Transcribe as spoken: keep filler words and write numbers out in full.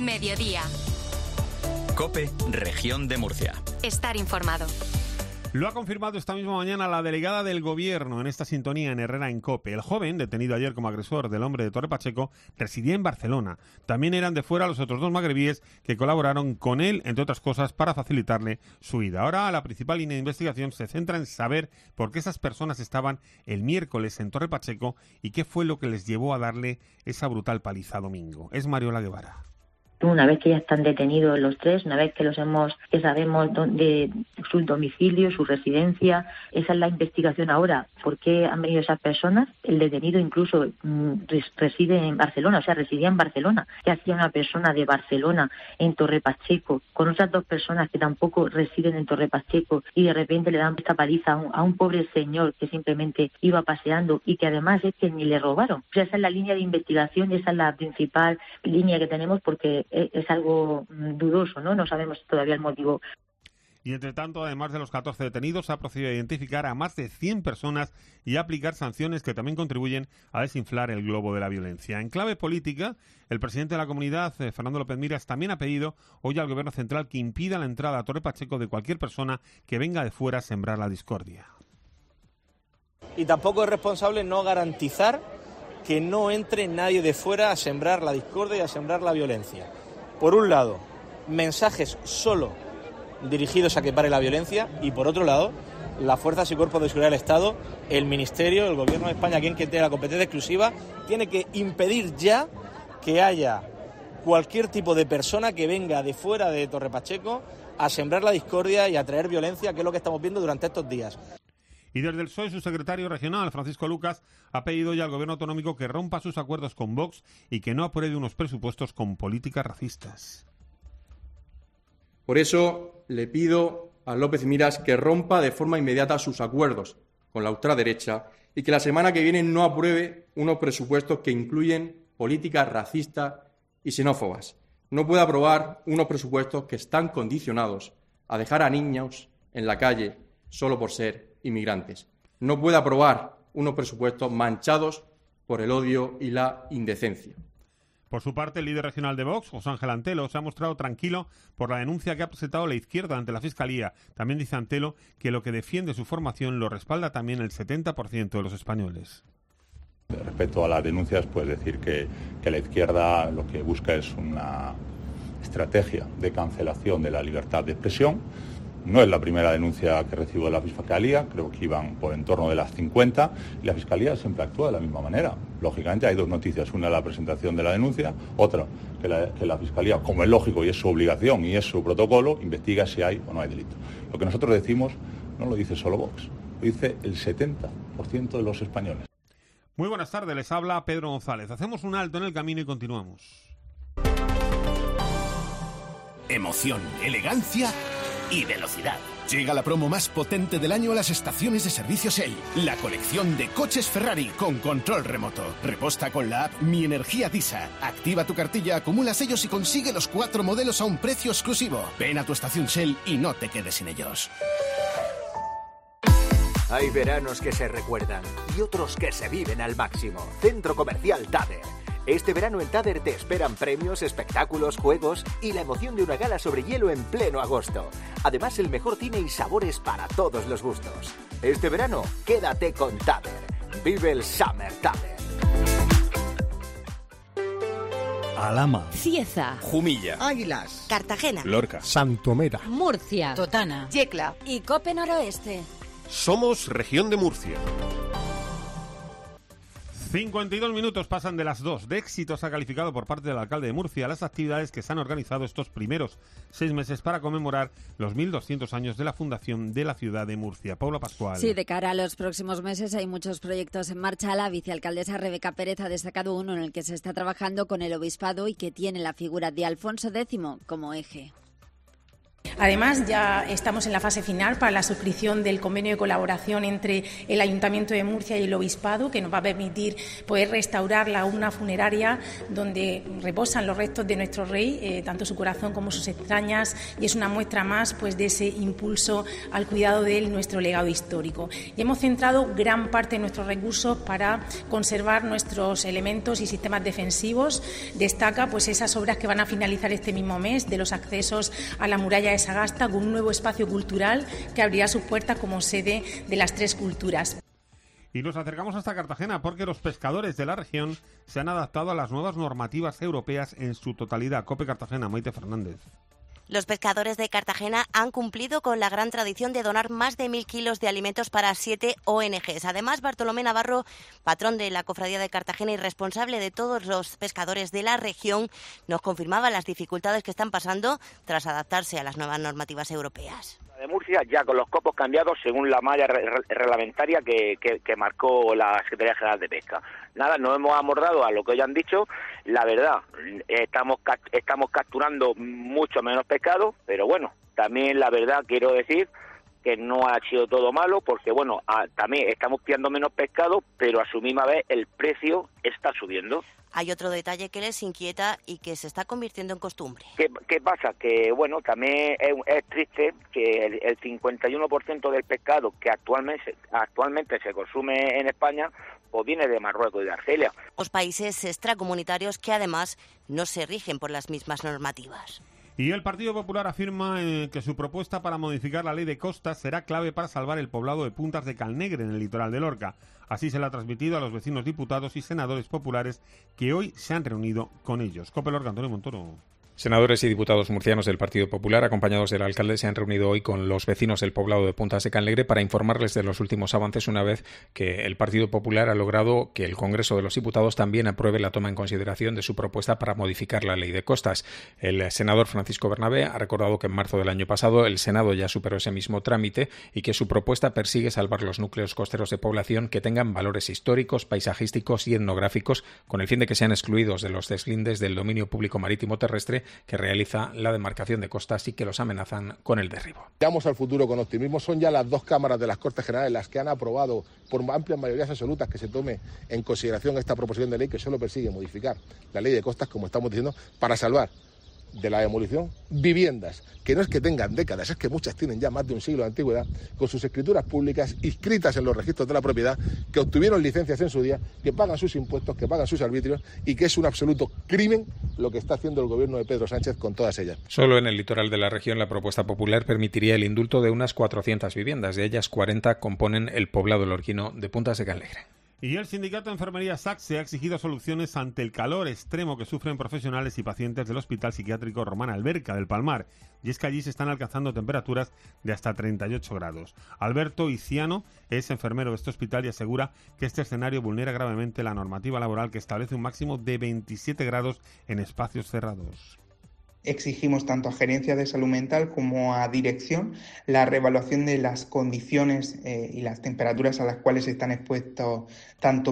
mediodía. COPE, Región de Murcia. Estar informado. Lo ha confirmado esta misma mañana la delegada del Gobierno en esta sintonía en Herrera en COPE. El joven, detenido ayer como agresor del hombre de Torre Pacheco, residía en Barcelona. También eran de fuera los otros dos magrebíes que colaboraron con él, entre otras cosas, para facilitarle su ida. Ahora la principal línea de investigación se centra en saber por qué esas personas estaban el miércoles en Torre Pacheco y qué fue lo que les llevó a darle esa brutal paliza domingo. Es Mariola Guevara. Una vez que ya están detenidos los tres, una vez que los hemos, que sabemos dónde, su domicilio, su residencia, esa es la investigación ahora. ¿Por qué han venido esas personas? El detenido incluso mmm, reside en Barcelona, o sea, residía en Barcelona. ¿Qué hacía una persona de Barcelona en Torre Pacheco con otras dos personas que tampoco residen en Torre Pacheco y de repente le dan esta paliza a un, a un pobre señor que simplemente iba paseando y que además es que ni le robaron? O sea, esa es la línea de investigación y esa es la principal línea que tenemos porque es algo dudoso, ¿no? No sabemos todavía el motivo. Y entre tanto, además de los catorce detenidos, se ha procedido a identificar a más de cien personas y a aplicar sanciones que también contribuyen a desinflar el globo de la violencia. En clave política, el presidente de la comunidad, Fernando López Miras, también ha pedido hoy al Gobierno central que impida la entrada a Torre Pacheco de cualquier persona que venga de fuera a sembrar la discordia. Y tampoco es responsable no garantizar que no entre nadie de fuera a sembrar la discordia y a sembrar la violencia. Por un lado, mensajes solo dirigidos a que pare la violencia y por otro lado, las fuerzas y cuerpos de seguridad del Estado, el Ministerio, el Gobierno de España, quien que tiene la competencia exclusiva, tiene que impedir ya que haya cualquier tipo de persona que venga de fuera de Torre Pacheco a sembrar la discordia y a traer violencia, que es lo que estamos viendo durante estos días. Y desde el P S O E, su secretario regional, Francisco Lucas, ha pedido ya al Gobierno autonómico que rompa sus acuerdos con Vox y que no apruebe unos presupuestos con políticas racistas. Por eso le pido a López Miras que rompa de forma inmediata sus acuerdos con la ultraderecha y que la semana que viene no apruebe unos presupuestos que incluyen políticas racistas y xenófobas. No puede aprobar unos presupuestos que están condicionados a dejar a niños en la calle solo por ser inmigrantes. No puede aprobar unos presupuestos manchados por el odio y la indecencia. Por su parte, el líder regional de Vox, José Ángel Antelo, se ha mostrado tranquilo por la denuncia que ha presentado la izquierda ante la Fiscalía. También dice Antelo que lo que defiende su formación lo respalda también el setenta por ciento de los españoles. Respecto a las denuncias, pues decir que, que la izquierda lo que busca es una estrategia de cancelación de la libertad de expresión. No es la primera denuncia que recibo de la Fiscalía, creo que iban por en torno de las cincuenta, y la Fiscalía siempre actúa de la misma manera. Lógicamente hay dos noticias, una la presentación de la denuncia, otra que la, que la Fiscalía, como es lógico y es su obligación y es su protocolo, investiga si hay o no hay delito. Lo que nosotros decimos no lo dice solo Vox, lo dice el setenta por ciento de los españoles. Muy buenas tardes, les habla Pedro González. Hacemos un alto en el camino y continuamos. Emoción, elegancia y velocidad. Llega la promo más potente del año a las estaciones de servicio Shell. La colección de coches Ferrari con control remoto. Reposta con la app Mi Energía Disa. Activa tu cartilla, acumula sellos y consigue los cuatro modelos a un precio exclusivo. Ven a tu estación Shell y no te quedes sin ellos. Hay veranos que se recuerdan y otros que se viven al máximo. Centro Comercial Tader. Este verano en Tader te esperan premios, espectáculos, juegos y la emoción de una gala sobre hielo en pleno agosto. Además, el mejor cine y sabores para todos los gustos. Este verano, quédate con Tader. Vive el Summer Tader. Alhama, Cieza, Jumilla, Águilas, Cartagena, Lorca, Santomera, Murcia, Totana, Yecla y Cope Noroeste. Somos Región de Murcia. cincuenta y dos minutos pasan de las dos. De éxito se ha calificado por parte del alcalde de Murcia las actividades que se han organizado estos primeros seis meses para conmemorar los mil doscientos años de la fundación de la ciudad de Murcia. Paula Pascual. Sí, de cara a los próximos meses hay muchos proyectos en marcha. La vicealcaldesa Rebeca Pérez ha destacado uno en el que se está trabajando con el obispado y que tiene la figura de Alfonso X como eje. Además, ya estamos en la fase final para la suscripción del convenio de colaboración entre el Ayuntamiento de Murcia y el Obispado, que nos va a permitir poder restaurar la urna funeraria donde reposan los restos de nuestro rey, eh, tanto su corazón como sus entrañas, y es una muestra más pues, de ese impulso al cuidado de él, nuestro legado histórico. Y hemos centrado gran parte de nuestros recursos para conservar nuestros elementos y sistemas defensivos. Destaca pues, esas obras que van a finalizar este mismo mes, de los accesos a la muralla de Sagasta, con un nuevo espacio cultural que abrirá sus puertas como sede de las tres culturas. Y nos acercamos hasta Cartagena porque los pescadores de la región se han adaptado a las nuevas normativas europeas en su totalidad. COPE Cartagena, Maite Fernández. Los pescadores de Cartagena han cumplido con la gran tradición de donar más de mil kilos de alimentos para siete O N Ges. Además, Bartolomé Navarro, patrón de la Cofradía de Cartagena y responsable de todos los pescadores de la región, nos confirmaba las dificultades que están pasando tras adaptarse a las nuevas normativas europeas. De Murcia, ya con los copos cambiados según la malla re reglamentaria que, que, que marcó la Secretaría General de Pesca. Nada, nos hemos amordado a lo que hoy han dicho. La verdad, estamos estamos capturando mucho menos pescado, pero bueno, también la verdad quiero decir que no ha sido todo malo, porque bueno, a, también estamos pillando menos pescado, pero a su misma vez el precio está subiendo. Hay otro detalle que les inquieta y que se está convirtiendo en costumbre. ¿Qué, qué pasa? Que bueno, también es, es triste que el, el cincuenta y uno por ciento del pescado que actualmente, actualmente se consume en España pues viene de Marruecos y de Argelia. Los países extracomunitarios que además no se rigen por las mismas normativas. Y el Partido Popular afirma eh, que su propuesta para modificar la ley de costas será clave para salvar el poblado de Puntas de Calnegre en el litoral de Lorca. Así se le ha transmitido a los vecinos diputados y senadores populares que hoy se han reunido con ellos. COPE Lorca, Antonio Montoro. Senadores y diputados murcianos del Partido Popular, acompañados del alcalde, se han reunido hoy con los vecinos del poblado de Puntas de Calnegre para informarles de los últimos avances, una vez que el Partido Popular ha logrado que el Congreso de los Diputados también apruebe la toma en consideración de su propuesta para modificar la ley de costas. El senador Francisco Bernabé ha recordado que en marzo del año pasado el Senado ya superó ese mismo trámite y que su propuesta persigue salvar los núcleos costeros de población que tengan valores históricos, paisajísticos y etnográficos, con el fin de que sean excluidos de los deslindes del dominio público marítimo terrestre que realiza la demarcación de costas y que los amenazan con el derribo. Miramos al futuro con optimismo. Son ya las dos cámaras de las Cortes Generales las que han aprobado por amplias mayorías absolutas que se tome en consideración esta proposición de ley que solo persigue modificar la ley de costas, como estamos diciendo, para salvar de la demolición viviendas que no es que tengan décadas, es que muchas tienen ya más de un siglo de antigüedad, con sus escrituras públicas inscritas en los registros de la propiedad, que obtuvieron licencias en su día, que pagan sus impuestos, que pagan sus arbitrios y que es un absoluto crimen lo que está haciendo el gobierno de Pedro Sánchez con todas ellas. Solo en el litoral de la región la propuesta popular permitiría el indulto de unas cuatrocientas viviendas, de ellas cuarenta componen el poblado lorquino de Puntas de Calnegre. Y el sindicato de enfermería SACSE ha exigido soluciones ante el calor extremo que sufren profesionales y pacientes del Hospital Psiquiátrico Romana Alberca del Palmar. Y es que allí se están alcanzando temperaturas de hasta treinta y ocho grados. Alberto Iciano es enfermero de este hospital y asegura que este escenario vulnera gravemente la normativa laboral que establece un máximo de veintisiete grados en espacios cerrados. Exigimos tanto a Gerencia de Salud Mental como a Dirección la reevaluación de las condiciones eh, y las temperaturas a las cuales están expuestos tanto